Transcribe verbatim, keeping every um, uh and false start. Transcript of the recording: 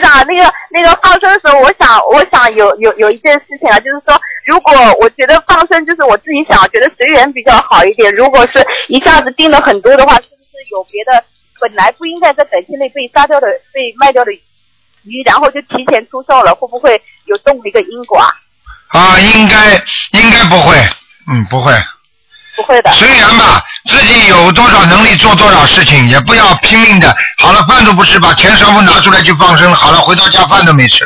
长，那个那个放生的时候，我想我想有有有一件事情啊，就是说，如果我觉得放生就是我自己想觉得随缘比较好一点，如果是一下子订了很多的话，是不是有别的本来不应该在短期内被杀掉的被卖掉的鱼，然后就提前出售了，会不会有动一个因果啊？ 啊，应该应该不会，嗯，不会。 不会的。 随缘吧，自己有多少能力做多少事情，也不要拼命的。好了，饭都不吃，把钱全部拿出来去放生了。好了，回到家饭都没吃。